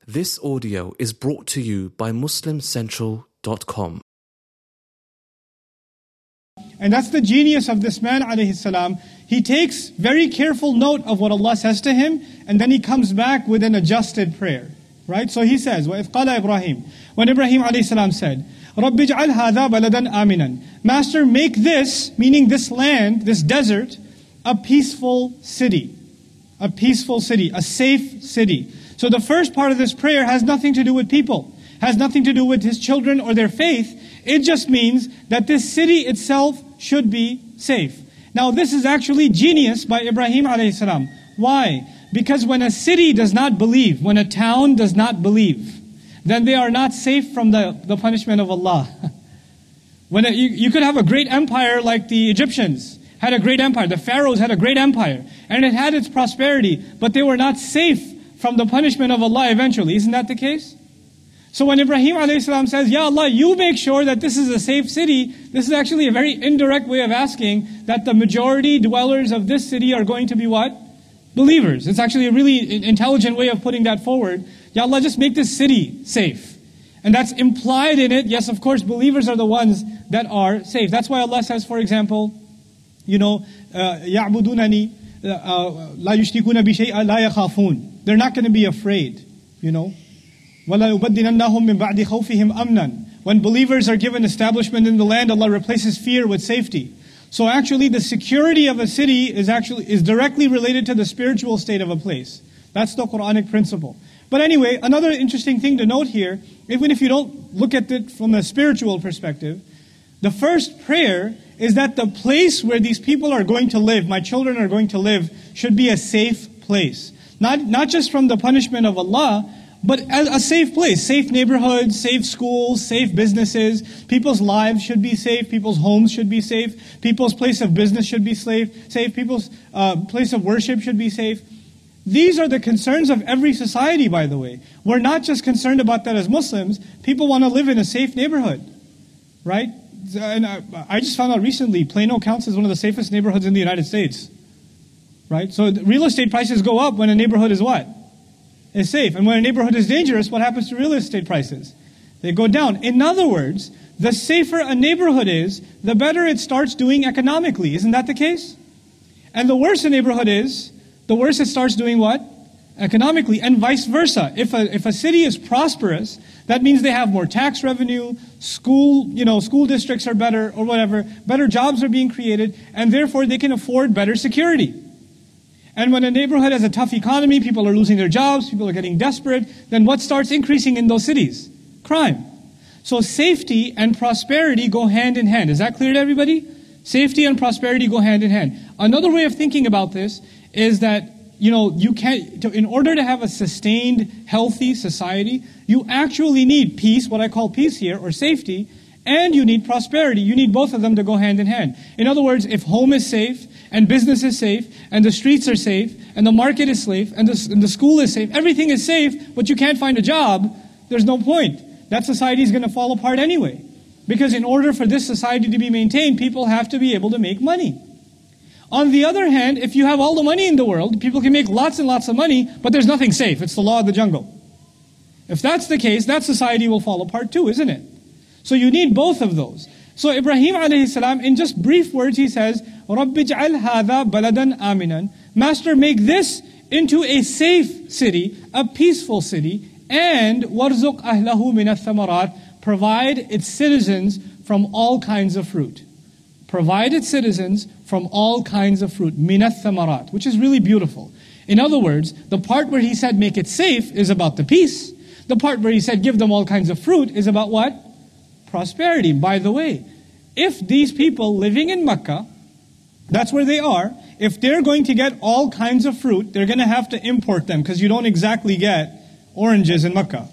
This audio is brought to you by MuslimCentral.com. And that's the genius of this man, alayhi salam. He takes very careful note of what Allah says to him, and then he comes back with an adjusted prayer. Right? So he says, وَإِذْ قَالَ Ibrahim, when Ibrahim alayhi salam said, رَبِّ اجْعَلْ هَذَا بَلَدًا آمِنًا, Master, make this, meaning this land, this desert, a peaceful city. A peaceful city, a safe city. So the first part of this prayer has nothing to do with people, has nothing to do with his children or their faith. It just means that this city itself should be safe. Now this is actually genius by Ibrahim alayhi salam. Why? Because when a city does not believe, when a town does not believe, then they are not safe from the punishment of Allah. You could have a great empire like the Egyptians had a great empire. The pharaohs had a great empire. And it had its prosperity, but they were not safe from the punishment of Allah eventually. Isn't that the case? So when Ibrahim a.s. says, Ya Allah, you make sure that this is a safe city, this is actually a very indirect way of asking that the majority dwellers of this city are going to be what? Believers. It's actually a really intelligent way of putting that forward. Ya Allah, just make this city safe. And that's implied in it. Yes, of course, believers are the ones that are safe. That's why Allah says, for example, يَعْبُدُونَنِي لَا يُشْرِكُونَ بِشَيْءٍ لَا يَخَافُونَ. They're not going to be afraid, وَلَا يُبَدِّلَنَّهُمْ مِنْ بَعْدِ خَوْفِهِمْ أَمْنًا. When believers are given establishment in the land, Allah replaces fear with safety. So actually the security of a city is directly related to the spiritual state of a place. That's the Quranic principle. But anyway, another interesting thing to note here, even if you don't look at it from a spiritual perspective, the first prayer is that the place where these people are going to live, my children are going to live, should be a safe place. Not just from the punishment of Allah, but a safe place. Safe neighborhoods, safe schools, safe businesses. People's lives should be safe. People's homes should be safe. People's place of business should be safe. People's place of worship should be safe. These are the concerns of every society, by the way. We're not just concerned about that as Muslims. People want to live in a safe neighborhood, right? And I just found out recently, Plano counts as one of the safest neighborhoods in the United States, right? So real estate prices go up when a neighborhood is what? Is safe. And when a neighborhood is dangerous, what happens to real estate prices? They go down. In other words, the safer a neighborhood is, the better it starts doing economically. Isn't that the case? And the worse a neighborhood is, the worse it starts doing what? Economically, and vice versa. If a city is prosperous, that means they have more tax revenue, school districts are better, or whatever, better jobs are being created, and therefore they can afford better security. And when a neighborhood has a tough economy, people are losing their jobs, people are getting desperate, then what starts increasing in those cities? Crime. So safety and prosperity go hand in hand. Is that clear to everybody? Safety and prosperity go hand in hand. Another way of thinking about this is that you can't, in order to have a sustained, healthy society, you actually need peace, what I call peace here, or safety, and you need prosperity. You need both of them to go hand in hand. In other words, if home is safe, and business is safe, and the streets are safe, and the market is safe, and the school is safe, everything is safe, but you can't find a job, there's no point. That society is going to fall apart anyway. Because in order for this society to be maintained, people have to be able to make money. On the other hand, if you have all the money in the world, people can make lots and lots of money, but there's nothing safe. It's the law of the jungle. If that's the case, that society will fall apart too, isn't it? So you need both of those. So Ibrahim alayhi salam, in just brief words, he says, رَبِّ اجْعَلْ هَذَا بَلَدًا آمِنًا. Master, make this into a safe city, a peaceful city, and وَارْزُقْ أَهْلَهُ مِنَ الثَّمَرَاتِ. Provide its citizens from all kinds of fruit. Provide its citizens from all kinds of fruit, مِنَ الثَّمَرَاتِ, which is really beautiful. In other words, the part where he said make it safe is about the peace. The part where he said give them all kinds of fruit is about what? Prosperity. By the way, if these people living in Mecca, that's where they are, if they're going to get all kinds of fruit, they're going to have to import them because you don't exactly get oranges in Mecca.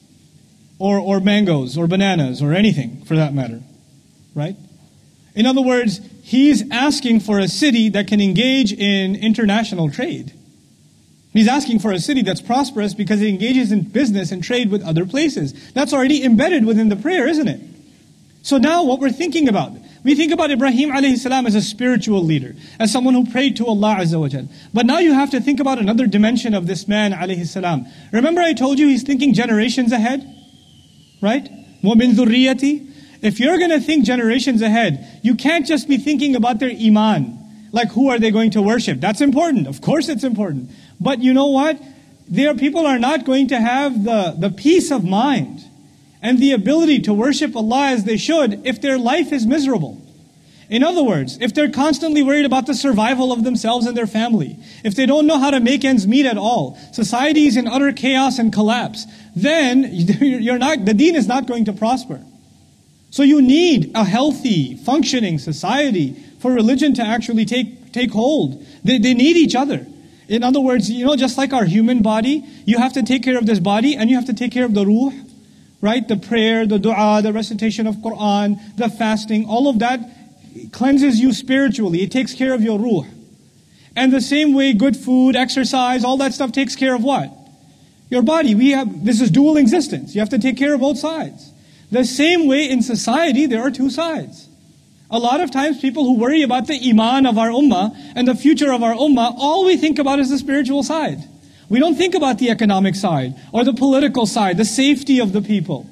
Or mangoes, or bananas, or anything for that matter. Right? In other words, he's asking for a city that can engage in international trade. He's asking for a city that's prosperous because it engages in business and trade with other places. That's already embedded within the prayer, isn't it? So now what we're thinking about, we think about Ibrahim alayhi salam as a spiritual leader, as someone who prayed to Allah Azza wa Jal. But now you have to think about another dimension of this man alayhi salam. Remember I told you he's thinking generations ahead? Right? وَمِن ذُرِّيَّتِي. If you're going to think generations ahead, you can't just be thinking about their iman. Like who are they going to worship? That's important. Of course it's important. But you know what? People are not going to have the peace of mind and the ability to worship Allah as they should if their life is miserable. In other words, if they're constantly worried about the survival of themselves and their family, if they don't know how to make ends meet at all, society is in utter chaos and collapse, then the deen is not going to prosper. So you need a healthy, functioning society for religion to actually take hold. They need each other. In other words, just like our human body, you have to take care of this body and you have to take care of the ruh, right? The prayer, the dua, the recitation of Quran, the fasting, all of that cleanses you spiritually. It takes care of your ruh. And the same way, good food, exercise, all that stuff takes care of what? Your body. This is dual existence. You have to take care of both sides. The same way in society, there are two sides. A lot of times people who worry about the iman of our ummah and the future of our ummah, all we think about is the spiritual side. We don't think about the economic side or the political side, the safety of the people,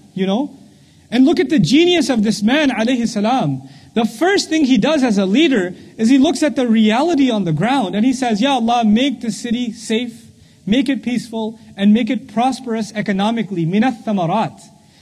And look at the genius of this man, alayhi salam. The first thing he does as a leader is he looks at the reality on the ground and he says, Ya Allah, make the city safe, make it peaceful, and make it prosperous economically. Minath thamarat.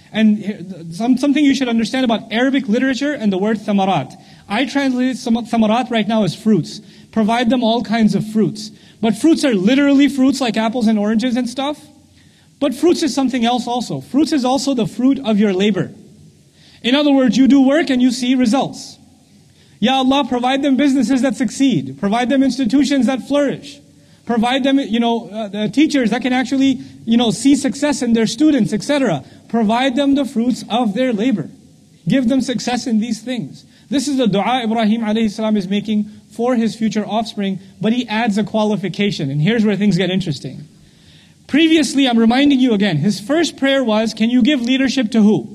And something you should understand about Arabic literature and the word thamarat. I translate thamarat right now as fruits. Provide them all kinds of fruits. But fruits are literally fruits like apples and oranges and stuff. But fruits is something else also. Fruits is also the fruit of your labor. In other words, you do work and you see results. Ya Allah, provide them businesses that succeed. Provide them institutions that flourish. Provide them, teachers that can actually, see success in their students, etc. Provide them the fruits of their labor. Give them success in these things. This is the dua Ibrahim alayhi salam is making for his future offspring, but he adds a qualification. And here's where things get interesting. Previously, I'm reminding you again, his first prayer was, can you give leadership to who?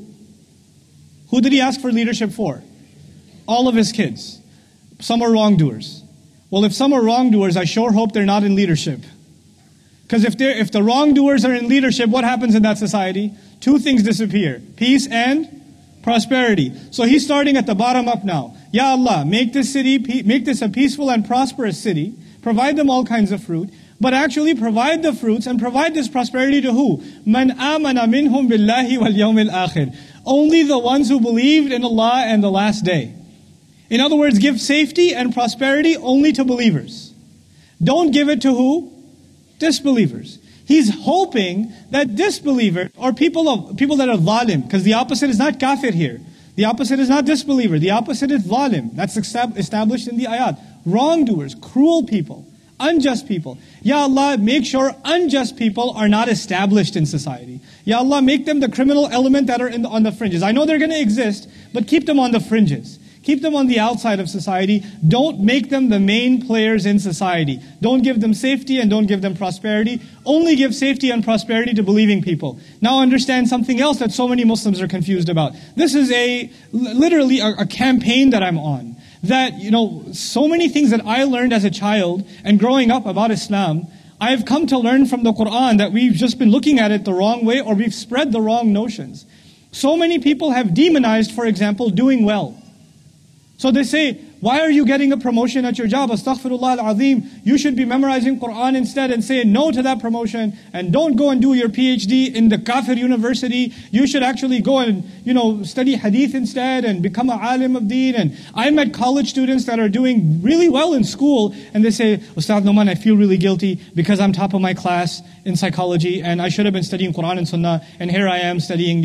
Who did he ask for leadership for? All of his kids. Some are wrongdoers. Well, if some are wrongdoers, I sure hope they're not in leadership. Because if the wrongdoers are in leadership, what happens in that society? Two things disappear. Peace and prosperity. So he's starting at the bottom up now. Ya Allah, make this a peaceful and prosperous city. Provide them all kinds of fruit. But actually provide the fruits and provide this prosperity to who? Man amana minhum billahi wal yawmil akhir. Only the ones who believed in Allah and the last day. In other words, give safety and prosperity only to believers. Don't give it to who? Disbelievers. He's hoping that disbelievers or people that are zalim, because the opposite is not kafir here. The opposite is not disbeliever. The opposite is zalim. That's established in the ayat. Wrongdoers, cruel people, unjust people. Ya Allah, make sure unjust people are not established in society. Ya Allah, make them the criminal element that are on the fringes. I know they're going to exist, but keep them on the fringes. Keep them on the outside of society. Don't make them the main players in society. Don't give them safety and don't give them prosperity. Only give safety and prosperity to believing people. Now understand something else that so many Muslims are confused about. This is literally a campaign that I'm on. That, so many things that I learned as a child and growing up about Islam, I've come to learn from the Quran that we've just been looking at it the wrong way or we've spread the wrong notions. So many people have demonized, for example, doing well. So they say, why are you getting a promotion at your job? Astaghfirullah al-azim. You should be memorizing Quran instead and say no to that promotion. And don't go and do your PhD in the kafir university. You should actually go and, study hadith instead and become an alim of deen. And I met college students that are doing really well in school. And they say, Ustad Noman, I feel really guilty because I'm top of my class in psychology. And I should have been studying Quran and Sunnah. And here I am studying,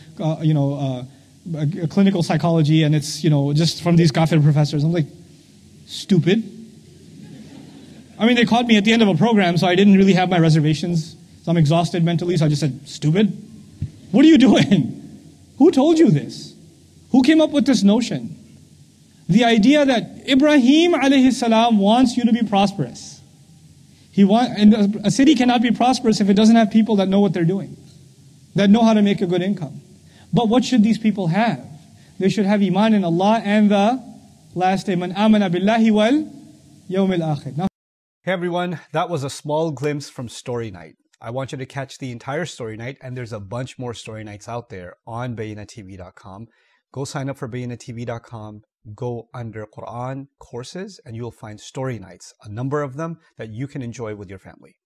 clinical psychology, and it's, just from these kafir professors. I'm like, stupid. I mean, they caught me at the end of a program, so I didn't really have my reservations. So I'm exhausted mentally, so I just said, stupid? What are you doing? Who told you this? Who came up with this notion? The idea that Ibrahim alayhi salam wants you to be prosperous. And a city cannot be prosperous if it doesn't have people that know what they're doing, that know how to make a good income. But what should these people have? they should have iman in Allah and the last day. Man amana billahi wal yawmil akhir. Now, Hey everyone, that was a small glimpse from Story Night. I want you to catch the entire Story Night, and there's a bunch more Story Nights out there on BayyinahTV.com. Go sign up for BayyinahTV.com, go under Quran courses, and you'll find Story Nights, a number of them that you can enjoy with your family.